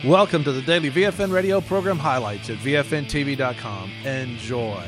Welcome to the daily VFN radio program highlights at VFNTV.com. Enjoy.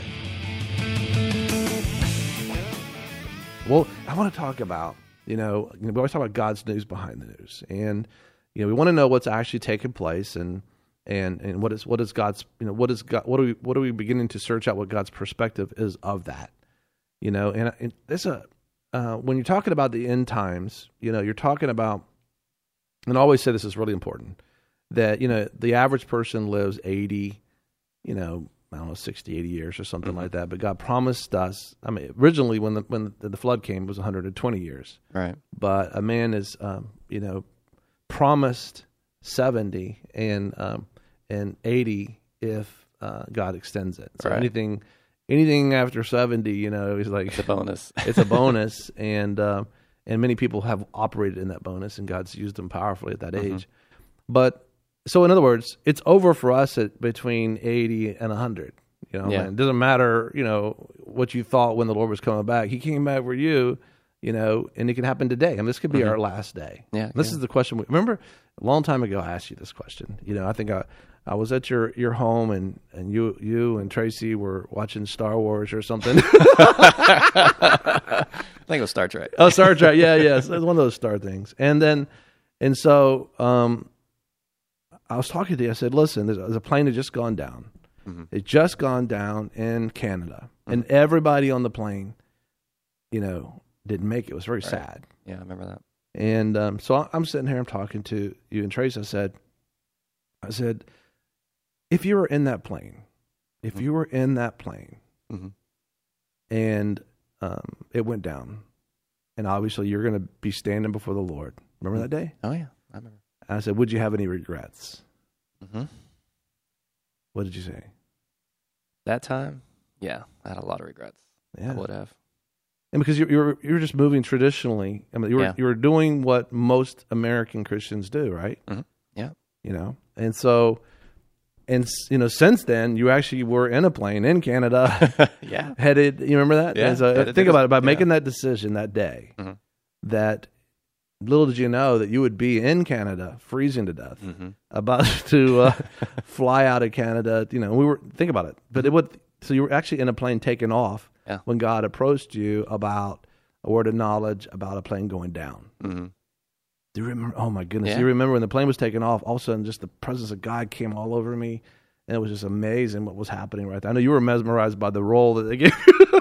Well, I want to talk about, we always talk about God's news behind the news. And, we want to know what's actually taking place and what is God's, what are we beginning to search out what God's perspective is of that, and it's when you're talking about the end times, you're talking about, and I always say this is really important, that, the average person lives 80, 60, 80 years or something like that. But God promised us, originally when the flood came, it was 120 years. Right. But a man is, promised 70 and 80 if God extends it. So right. anything after 70, is like it's a bonus. It's a bonus, and many people have operated in that bonus, and God's used them powerfully at that age. But so, in other words, it's over for us at between 80 and 100. It doesn't matter, what you thought when the Lord was coming back. He came back for you, and it can happen today. This could be our last day. Yeah. This is the question. Remember, a long time ago, I asked you this question. I think I was at your home, and you and Tracy were watching Star Wars or something. I think it was Star Trek. Oh, Star Trek. Yeah. It's one of those star things. And so I was talking to you. I said, listen, there's a plane that just gone down. It just gone down in Canada. And everybody on the plane, didn't make it. It was very sad. Yeah, I remember that. And so I'm sitting here, I'm talking to you and Trace. I said, if you were in that plane, and it went down, and obviously you're going to be standing before the Lord. Remember that day? Oh, yeah, I remember. I said, would you have any regrets? What did you say? That time? Yeah, I had a lot of regrets. Yeah. I would have. And because you were just moving traditionally. You were doing what most American Christians do, right? Yeah. And so, since then, you actually were in a plane in Canada. Yeah. Headed, you remember that? Yeah. And so think about it, by making that decision that day, that little did you know that you would be in Canada, freezing to death, about to fly out of Canada. Think about it. But so you were actually in a plane taking off when God approached you about a word of knowledge about a plane going down. Do you remember? Oh my goodness! Yeah. Do you remember when the plane was taking off? All of a sudden, just the presence of God came all over me, and it was just amazing what was happening right there. I know you were mesmerized by the role that they gave you.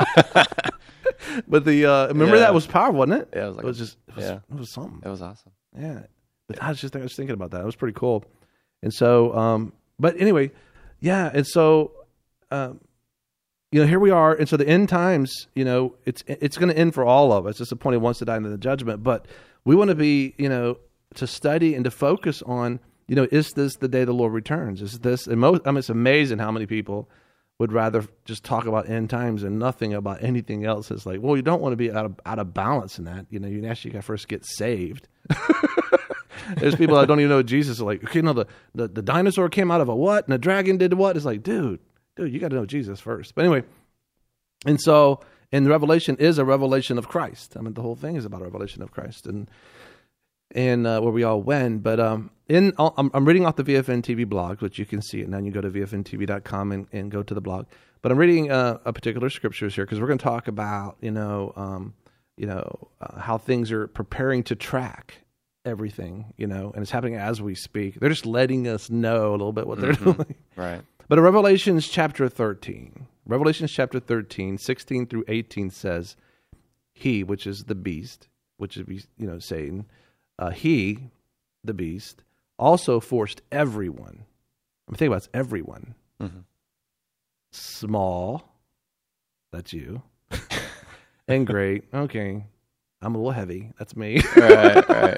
But remember that was powerful, wasn't it? Yeah, it was something. It was awesome. Yeah, but I was thinking about that. It was pretty cool. And so, but anyway, yeah. And so, here we are. And so the end times, it's going to end for all of us. It's appointed once to die into the judgment. But we want to be, to study and to focus on, is this the day the Lord returns? Is this? And it's amazing how many people would rather just talk about end times and nothing about anything else. It's like, well, you don't want to be out of balance in that. You actually got to first get saved. There's people that don't even know Jesus are like, okay, no, the dinosaur came out of a what? And the dragon did what? It's like, dude, you got to know Jesus first. But anyway, and so, and Revelation is a revelation of Christ. The whole thing is about a revelation of Christ and where we all went. But I'm reading off the VFN TV blog, which you can see it now. You go to VFNTV.com and go to the blog. But I'm reading a particular scriptures here because we're going to talk about how things are preparing to track everything, and it's happening as we speak. They're just letting us know a little bit what they're doing. Right. But in Revelation chapter 13, 16 through 18 says, he, which is the beast, which is, Satan, he, the beast, also forced everyone. Think about it, it's everyone. Small, that's you, and great. Okay, I'm a little heavy. That's me. Right.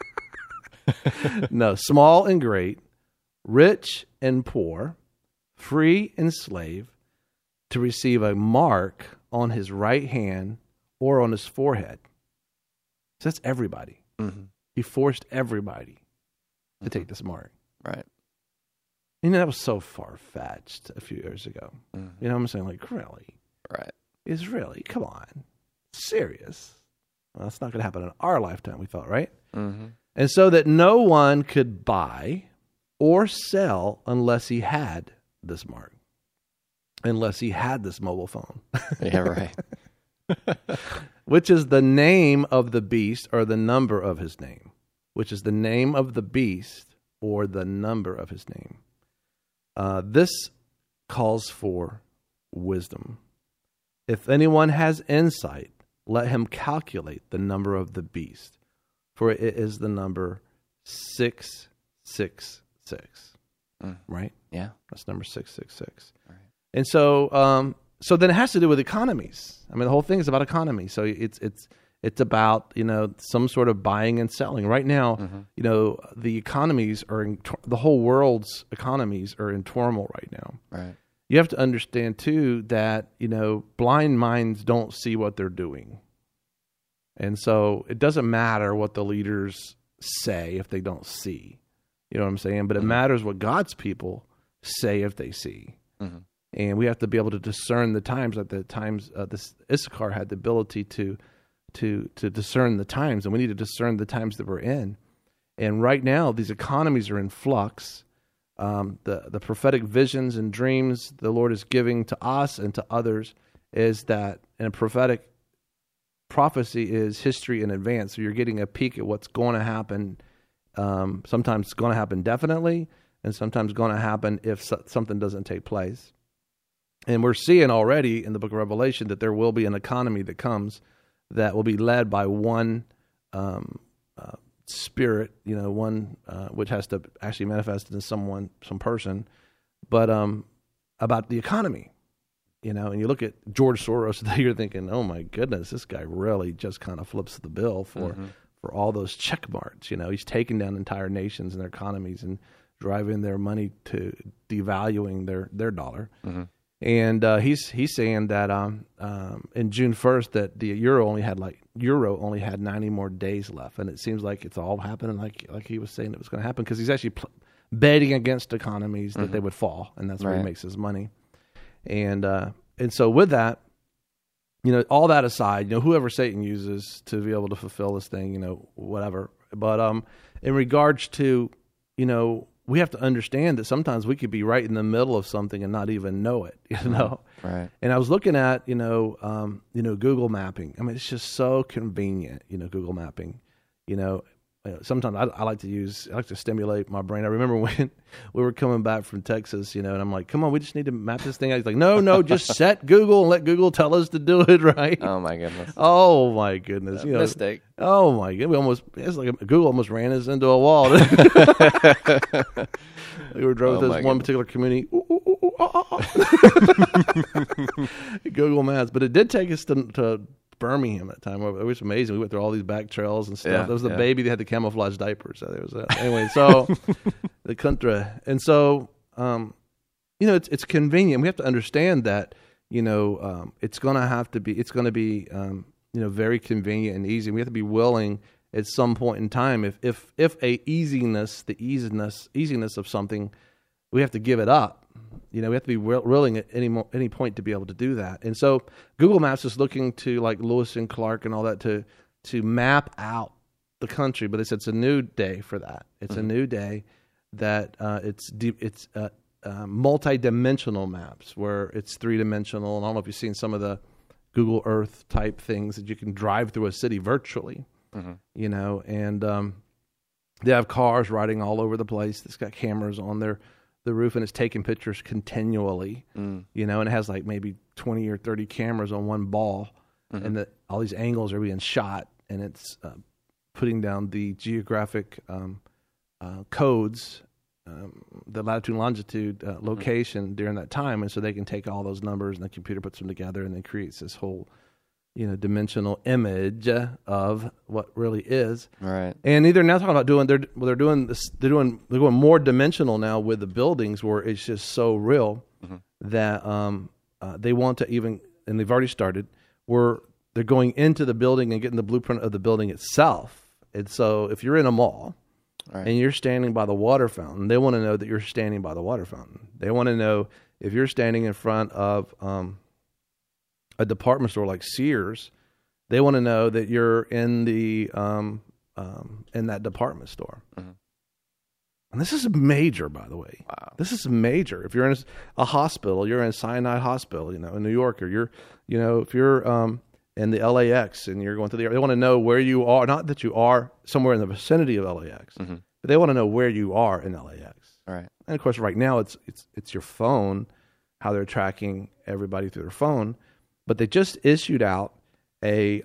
No, small and great, rich and poor, free and slave, to receive a mark on his right hand or on his forehead. So that's everybody. He forced everybody to take this mark. Right. That was so far-fetched a few years ago. You know what I'm saying? Like, really? Right. Is really? Come on. Serious? Well, that's not going to happen in our lifetime, we thought, right? And so that no one could buy or sell unless he had this mark, unless he had this mobile phone. Yeah, right. Which is the name of the beast or the number of his name. Which is the name of the beast or the number of his name. This calls for wisdom. If anyone has insight, let him calculate the number of the beast, for it is the number 666. Right? Yeah. That's number 666. Right. And so, so then it has to do with economies. I mean, the whole thing is about economy. So it's about, some sort of buying and selling. Right now, the economies are the whole world's economies are in turmoil right now. Right. You have to understand too that, blind minds don't see what they're doing. And so it doesn't matter what the leaders say if they don't see. You know what I'm saying? But it matters what God's people say if they see. Mm-hmm. And we have to be able to discern the times. At the times, this Issachar had the ability to discern the times, and we need to discern the times that we're in. And right now, these economies are in flux. The prophetic visions and dreams the Lord is giving to us and to others is that, and prophetic prophecy is history in advance. So you're getting a peek at what's going to happen. Sometimes it's going to happen definitely, and sometimes going to happen if something doesn't take place. And we're seeing already in the book of Revelation that there will be an economy that comes that will be led by one spirit, one which has to actually manifest in some person, but about the economy, and you look at George Soros, you're thinking, oh my goodness, this guy really just kind of flips the bill for all those check marks. He's taking down entire nations and their economies and driving their money to devaluing their dollar. Mm-hmm. And he's saying that in June 1st that the euro only had 90 more days left, and it seems like it's all happening like he was saying it was going to happen, because he's actually betting against economies that they would fall, and that's where he makes his money. And so with that, all that aside, whoever Satan uses to be able to fulfill this thing, whatever. But in regards to, we have to understand that sometimes we could be right in the middle of something and not even know it, Right. And I was looking at, Google mapping. I mean, it's just so convenient, Google mapping. Sometimes I like to stimulate my brain. I remember when we were coming back from Texas, and I'm like, come on, we just need to map this thing out. He's like, no, just set Google and let Google tell us to do it, right? Oh my goodness. Oh my goodness. Mistake. Oh my goodness. It's like Google almost ran us into a wall. We were driving through one particular community. Google Maps. But it did take us to Birmingham at the time. It was amazing. We went through all these back trails and stuff. Yeah, there was the baby that had the camouflage diapers. So there was that. Anyway, so the country. And so, it's convenient. We have to understand that, it's going to be, very convenient and easy. We have to be willing at some point in time, if the easiness of something, we have to give it up. We have to be willing at any point to be able to do that. And so Google Maps is looking to, like Lewis and Clark and all that, to map out the country. But it's a new day for that. It's a new day that it's multi-dimensional maps where it's three-dimensional. And I don't know if you've seen some of the Google Earth type things that you can drive through a city virtually, and they have cars riding all over the place. It's got cameras on the roof, and it's taking pictures continually, and it has like maybe 20 or 30 cameras on one ball, and all these angles are being shot, and it's putting down the geographic codes, the latitude and longitude location during that time, and so they can take all those numbers, and the computer puts them together and then creates this whole dimensional image of what really is. Right. And either now talking about they're going more dimensional now with the buildings, where it's just so real that they want to even, and they've already started, where they're going into the building and getting the blueprint of the building itself. And so if you're in a mall and you're standing by the water fountain, they want to know that you're standing by the water fountain. They want to know if you're standing in front of a department store like Sears, they want to know that you're in the in that department store. And this is major, by the way. Wow. This is major. If you're in a hospital, you're in Sinai Hospital, in New York, or if you're in the LAX and you're going through they want to know where you are. Not that you are somewhere in the vicinity of LAX, but they want to know where you are in LAX. All right. And of course, right now it's your phone, how they're tracking everybody through their phone. But they just issued out they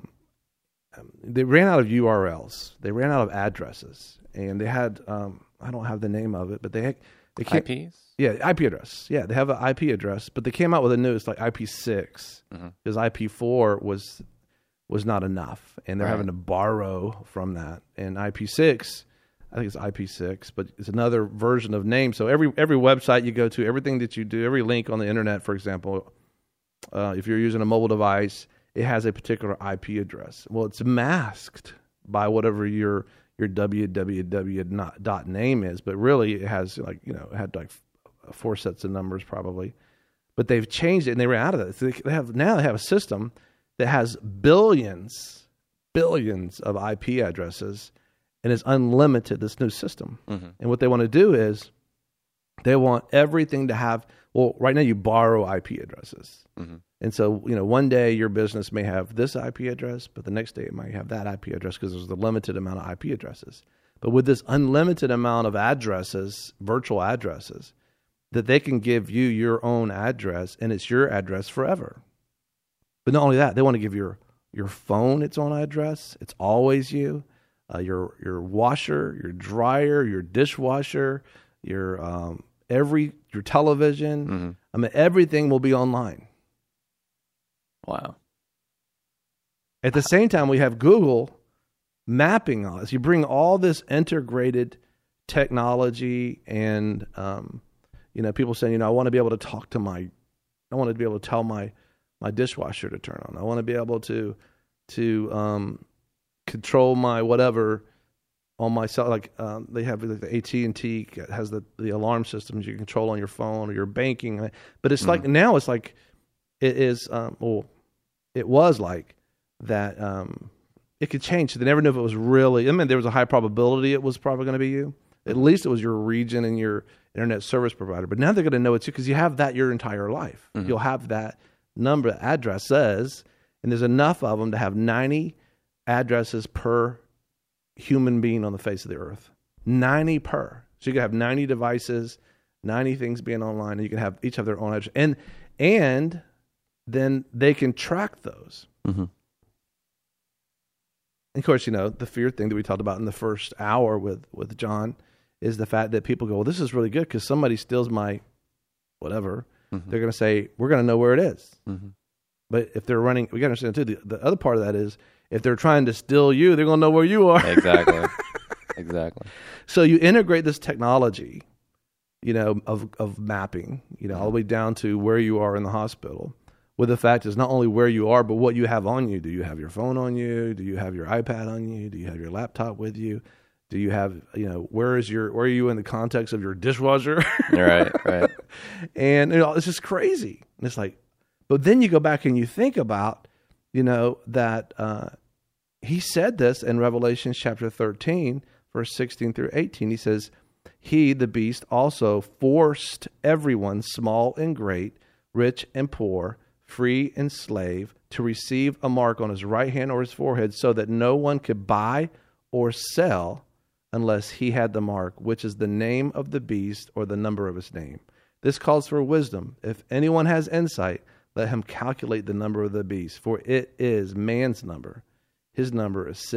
ran out of URLs, they ran out of addresses, and they had I don't have the name of it, but they IPs? Yeah, IP address. Yeah, they have an IP address, but they came out with a new, it's like IP6, because IP4 was not enough, and they're having to borrow from that. And IP6, I think it's IP6, but it's another version of name. So every website you go to, everything that you do, every link on the internet, for example, if you're using a mobile device, it has a particular IP address. Well, it's masked by whatever your www name is, but really it has it had like 4 sets of numbers probably. But they've changed it and they ran out of it. So they have a system that has billions of IP addresses and is unlimited, this new system. And what they want to do is they want everything to have, well, right now you borrow IP addresses. And so, one day your business may have this IP address, but the next day it might have that IP address because there's a limited amount of IP addresses. But with this unlimited amount of addresses, virtual addresses, that they can give you your own address and it's your address forever. But not only that, they want to give your phone its own address. It's always you. Your washer, your dryer, your dishwasher, your television. I mean, everything will be online. Wow. At the same time, we have Google mapping all this. You bring all this integrated technology and, people saying, I want to be able to talk to I want to be able to tell my dishwasher to turn on. I want to be able to control my whatever on my cell. Like they have the AT&T has the alarm systems you can control on your phone or your banking. But it's like now it's like it is. It was like that. It could change. They never knew if it was really. I mean, there was a high probability it was probably going to be you. At least it was your region and your internet service provider. But now they're going to know it's you because you have that your entire life. You'll have that number, addresses, and there's enough of them to have 90 addresses per human being on the face of the earth. 90 per. So you can have 90 devices, 90 things being online, and you can have each have their own address. And then they can track those. And of course, the fear thing that we talked about in the first hour with John is the fact that people go, well, this is really good because somebody steals my whatever. They're going to say, we're going to know where it is. But if they're running, we got to understand too, the other part of that is if they're trying to steal you, they're going to know where you are. Exactly. So you integrate this technology, of mapping, all the way down to where you are in the hospital. With the fact is not only where you are, but what you have on you. Do you have your phone on you? Do you have your iPad on you? Do you have your laptop with you? Do you have, where are you in the context of your dishwasher? Right. And it's just crazy. And it's like, but then you go back and you think about, that he said this in Revelation chapter 13, verse 16 through 18. He says, he, the beast, also forced everyone, small and great, rich and poor, free and slave, to receive a mark on his right hand or his forehead so that no one could buy or sell unless he had the mark, which is the name of the beast or the number of his name. This calls for wisdom. If anyone has insight, let him calculate the number of the beast, for it is man's number. His number is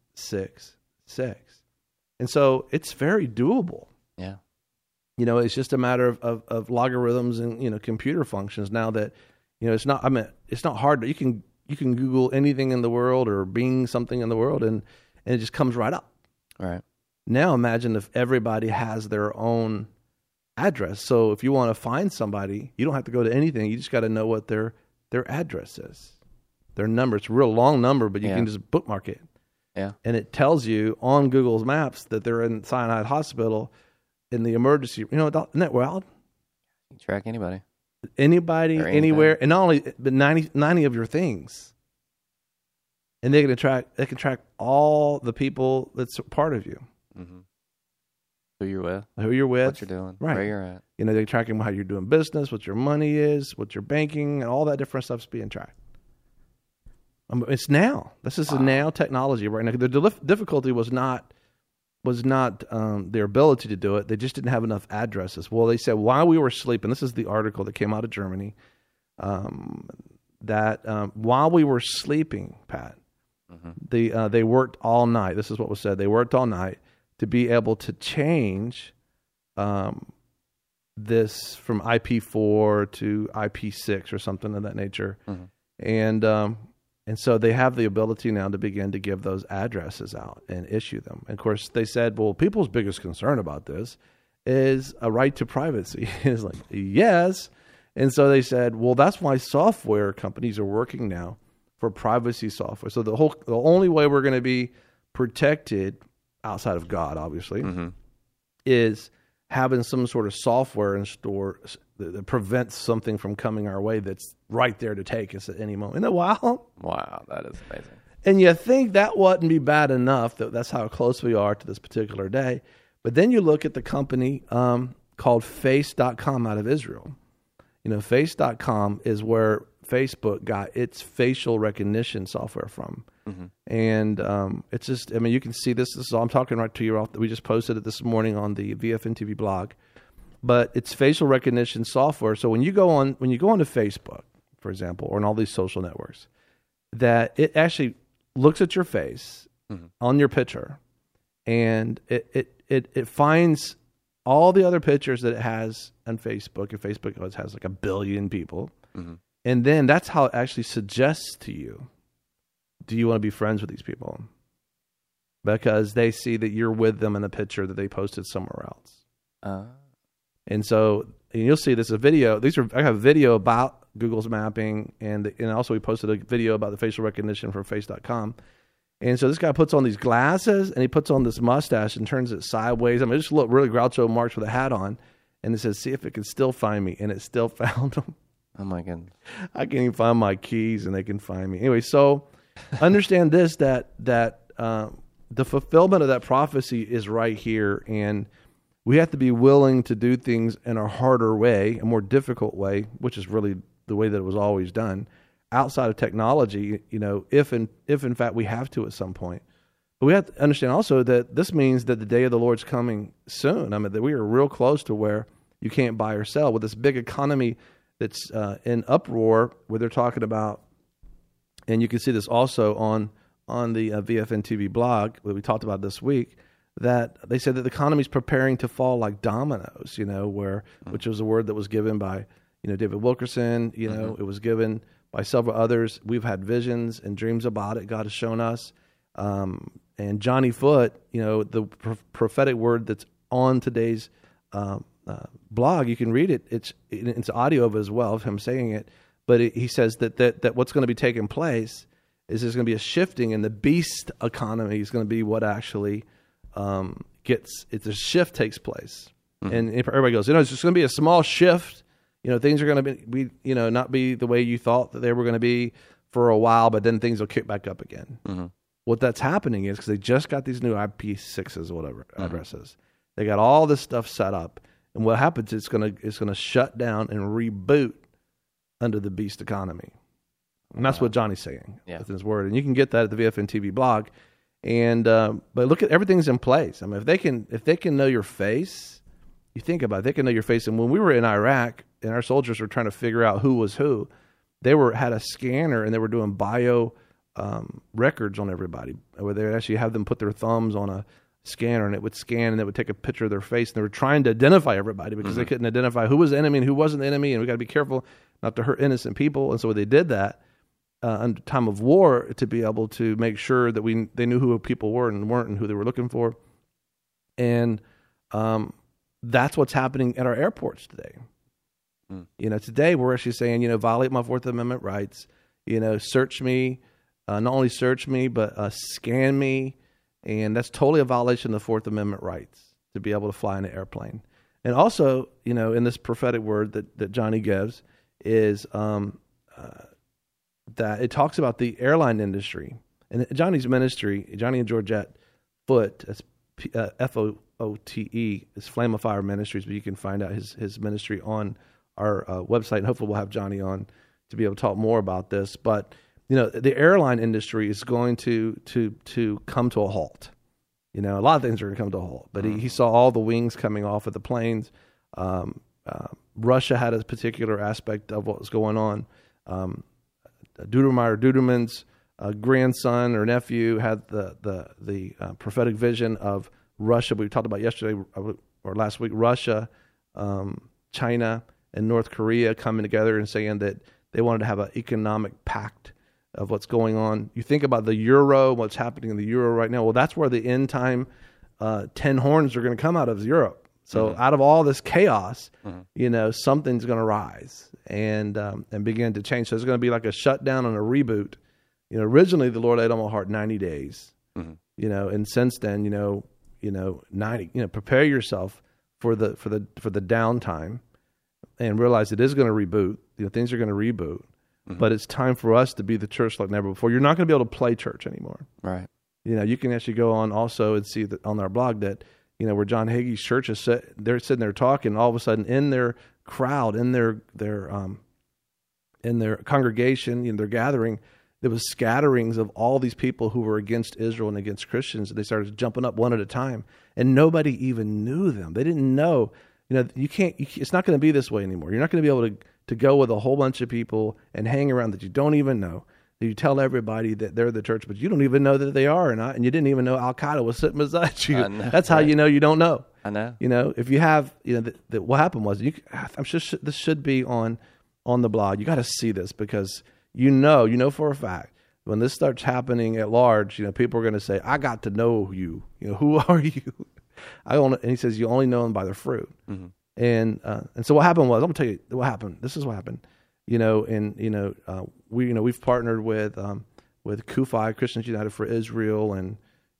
666. And so it's very doable. Yeah. It's just a matter of logarithms and, computer functions now that, it's not hard. You can Google anything in the world or Bing something in the world and it just comes right up. Right. Now imagine if everybody has their own address. So if you want to find somebody, you don't have to go to anything. You just got to know what their address is. Their number. It's a real long number, but you can just bookmark it. Yeah. And it tells you on Google's Maps that they're in Sinai Hospital in the emergency. Isn't that wild? You can track anybody. Anybody, anywhere, and not only, but 90 of your things. And they can track all the people that's part of you. Who you're with, who you're with, what you're doing, right? where you're at. You know, they're tracking how you're doing business, what your money is, what your banking, and all that different stuff's being tracked. It's now. This is a now technology right now. The difficulty was not their ability to do it. They just didn't have enough addresses. Well, they said while we were sleeping, this is the article that came out of Germany, that while we were sleeping, Pat, they worked all night. This is what was said. They worked all night to be able to change this from IP4 to IP6 or something of that nature. And so they have the ability now to begin to give those addresses out and issue them. And of course, they said, well, people's biggest concern about this is a right to privacy. It's like, yes. And so they said, well, that's why software companies are working now for privacy software. So the only way we're going to be protected outside of God, obviously, is having some sort of software in store that prevents something from coming our way that's right there to take us at any moment. Isn't that wild? Wow, that is amazing. And you think that wouldn't be bad enough, that's how close we are to this particular day. But then you look at the company called Face.com out of Israel. You know, Face.com is where Facebook got its facial recognition software from. And it's just, I mean, you can see this. This is all I'm talking right to you. We just posted it this morning on the VFN TV blog. But it's facial recognition software. So when you go onto Facebook, for example, or on all these social networks, that it actually looks at your face on your picture, and it finds all the other pictures that it has on Facebook. And Facebook has like 1 billion people. And then that's how it actually suggests to you, do you want to be friends with these people? Because they see that you're with them in a picture that they posted somewhere else. And so you'll see this a video. I have a video about Google's mapping, and also we posted a video about the facial recognition from Face.com. And so this guy puts on these glasses, and he puts on this mustache and turns it sideways. I mean, it just looked really Groucho Marx with a hat on. And it says, see if it can still find me. And it still found him. Oh, my goodness. I can't even find my keys, and they can find me. Anyway, so understand this, that the fulfillment of that prophecy is right here, and we have to be willing to do things in a harder way, a more difficult way, which is really the way that it was always done, outside of technology, you know, if in fact we have to at some point. But we have to understand also that this means that the day of the Lord's coming soon. I mean, that we are real close to where you can't buy or sell with this big economy that's in uproar, where they're talking about, and you can see this also on the VFN TV blog that we talked about this week, that they said that the economy is preparing to fall like dominoes, you know, which was a word that was given by, you know, David Wilkerson, you know, it was given by several others. We've had visions and dreams about it. God has shown us. And Johnny Foote, you know, the prophetic word that's on today's blog, you can read it. It's audio of it as well, of him saying it. But he says that what's going to be taking place is there's going to be a shifting, and the beast economy is going to be what actually the shift takes place. And everybody goes, you know, it's just going to be a small shift. You know, things are going to be, you know, not be the way you thought that they were going to be for a while, but then things will kick back up again. What that's happening is because they just got these new IP6s or whatever addresses. They got all this stuff set up, and what happens is it's going to shut down and reboot under the beast economy. And that's what Johnny's saying within his word. And you can get that at the VFN TV blog. And but look at everything's in place. I mean, if they can know your face, you think about it, they can know your face. And when we were in Iraq and our soldiers were trying to figure out who was who, they had a scanner and they were doing bio records on everybody, where they would actually have them put their thumbs on a scanner and it would scan and it would take a picture of their face. And they were trying to identify everybody because they couldn't identify who was the enemy and who wasn't the enemy. And we got to be careful not to hurt innocent people. And so they did that under time of war to be able to make sure that they knew who people were and weren't and who they were looking for. And that's what's happening at our airports today. You know, today we're actually saying, you know, violate my Fourth Amendment rights, you know, search me, not only search me, but scan me. And that's totally a violation of the Fourth Amendment rights to be able to fly in an airplane. And also, you know, in this prophetic word that Johnny gives is that it talks about the airline industry. And Johnny's ministry, Johnny and Georgette Foote, that's FOOTE is Flame of Fire Ministries, but you can find out his ministry on our website, and hopefully we'll have Johnny on to be able to talk more about this. But the airline industry is going to come to a halt. A lot of things are going to come to a halt. But he saw all the wings coming off of the planes. Russia had a particular aspect of what was going on. Duderman's grandson or nephew had the prophetic vision of Russia. We talked about yesterday or last week. Russia, China, and North Korea coming together and saying that they wanted to have an economic pact of what's going on. You think about the euro, what's happening in the euro right now. Well, that's where the end time 10 horns are going to come out of Europe. So out of all this chaos, something's going to rise and begin to change. So it's going to be like a shutdown and a reboot. Originally the Lord laid on my heart 90 days. And since then, 90. Prepare yourself for the downtime, and realize it is going to reboot. Things are going to reboot. But it's time for us to be the church like never before. You're not going to be able to play church anymore. Right. You can actually go on also and see that on our blog that, where John Hagee's church is they're sitting there talking, all of a sudden in their crowd, in their congregation, their gathering, there was scatterings of all these people who were against Israel and against Christians. They started jumping up one at a time, and nobody even knew them. They didn't know. It's not going to be this way anymore. You're not going to be able to go with a whole bunch of people and hang around that you don't even know. You tell everybody that they're the church, but you don't even know that they are or not, and you didn't even know Al-Qaeda was sitting beside you. That's how you know you don't know. I know. If you have, what happened was, I'm sure this should be on the blog. You got to see this because you know for a fact when this starts happening at large, people are going to say, "I got to know you. Who are you?" And he says, "You only know them by their fruit." And so what happened was, I'm gonna tell you what happened. This is what happened. We've partnered with CUFI, Christians United for Israel, and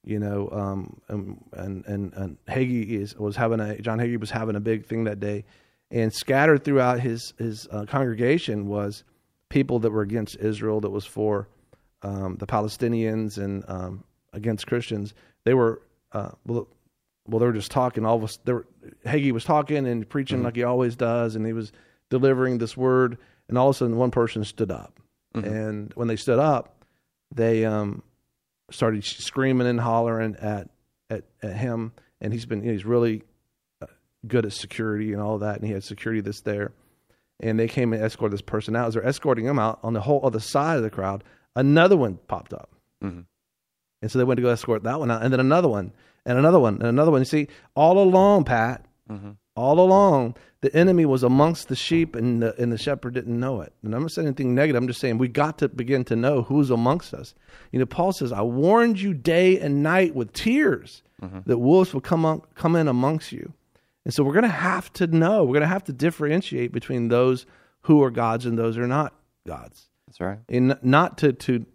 John Hagee was having a big thing that day, and scattered throughout his congregation was people that were against Israel, that was for the Palestinians and against Christians. They were they were just talking. Hagee was talking and preaching like he always does, and he was delivering this word. And all of a sudden, one person stood up, and when they stood up, they started screaming and hollering at him. And he's really good at security and all of that, and he had security that's there. And they came and escorted this person out. As they're escorting him out, on the whole other side of the crowd, another one popped up. And so they went to go escort that one out, and then another one, and another one, and another one. You see, all along, Pat, all along, the enemy was amongst the sheep, and the shepherd didn't know it. And I'm not saying anything negative. I'm just saying we got to begin to know who's amongst us. Paul says, "I warned you day and night with tears that wolves will come in amongst you." And so we're going to have to know. We're going to have to differentiate between those who are gods and those who are not gods. That's right. And not to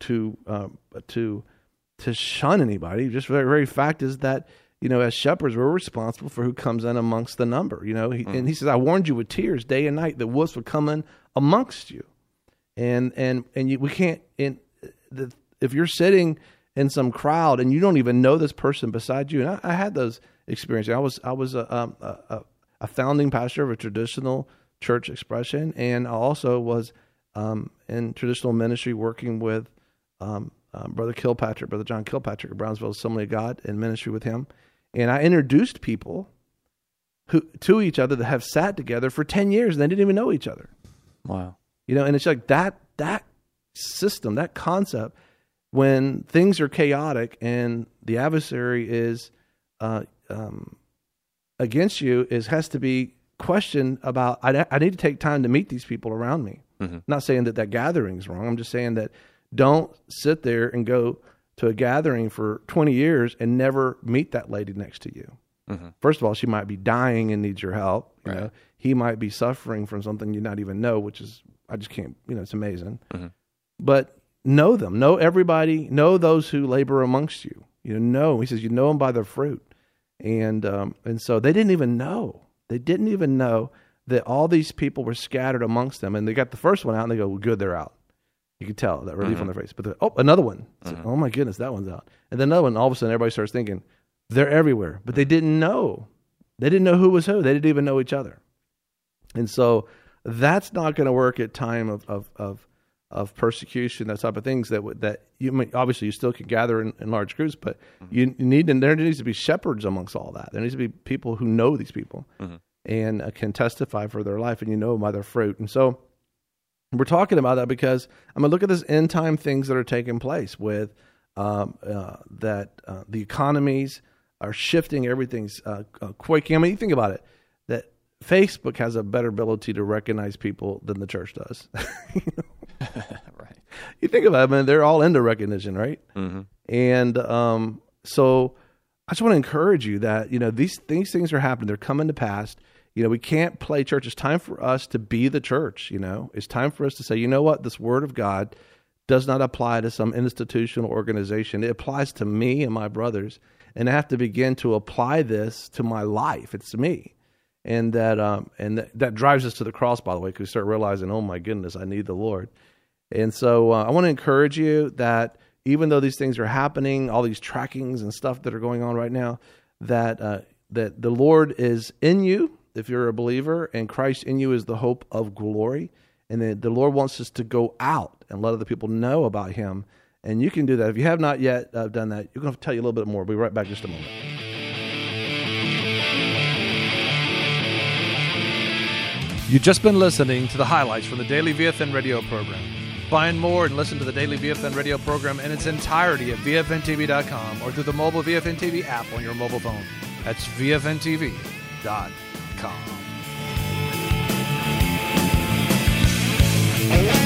shun anybody. Just the very fact is that, as shepherds, we're responsible for who comes in amongst the number. And he says, "I warned you with tears day and night that wolves would come in amongst you." We can't. If you're sitting in some crowd and you don't even know this person beside you, and I had those experiences. I was a founding pastor of a traditional church expression, and I also was in traditional ministry working with Brother John Kilpatrick of Brownsville Assembly of God, in ministry with him. And I introduced people to each other that have sat together for 10 years and they didn't even know each other. Wow. And it's like that system, that concept, when things are chaotic and the adversary is against you, has to be questioned about, I need to take time to meet these people around me. I'm not saying that gathering is wrong. I'm just saying that don't sit there and go to a gathering for 20 years and never meet that lady next to you. First of all, she might be dying and needs your help. Right. He might be suffering from something you not even know, which is, I just can't, it's amazing. But know them, know everybody, know those who labor amongst you. He says, you know them by their fruit. And so they didn't even know. They didn't even know that all these people were scattered amongst them. And they got the first one out and they go, well, good, they're out. You could tell that relief on their face. But another one. So, oh my goodness, that one's out. And then another one, all of a sudden everybody starts thinking, They're everywhere, but they didn't know. They didn't know who was who. They didn't even know each other. And so that's not going to work at time of persecution, that type of things. That you obviously you still can gather in large groups, but there needs to be shepherds amongst all that. There needs to be people who know these people and can testify for their life, and you know them by their fruit. And so we're talking about that because I'm going to look at this end time things that are taking place with the economies are shifting, everything's quaking. I mean, you think about it, that Facebook has a better ability to recognize people than the church does. Right. You think about it, I mean, they're all into recognition, right? And so I just want to encourage you that, these things are happening. They're coming to pass. We can't play church. It's time for us to be the church. It's time for us to say, you know what, this word of God does not apply to some institutional organization. It applies to me and my brothers, and I have to begin to apply this to my life. It's me. And that drives us to the cross, by the way, because we start realizing, oh my goodness, I need the Lord. And so I want to encourage you that even though these things are happening, all these trackings and stuff that are going on right now, that the Lord is in you if you're a believer, and Christ in you is the hope of glory. And that the Lord wants us to go out and let other people know about Him. And you can do that. If you have not yet done that, you're going to tell you a little bit more. We'll be right back in just a moment. You've just been listening to the highlights from the Daily VFN radio program. Find more and listen to the Daily VFN radio program in its entirety at VFNTV.com or through the mobile VFN TV app on your mobile phone. That's VFNTV.com.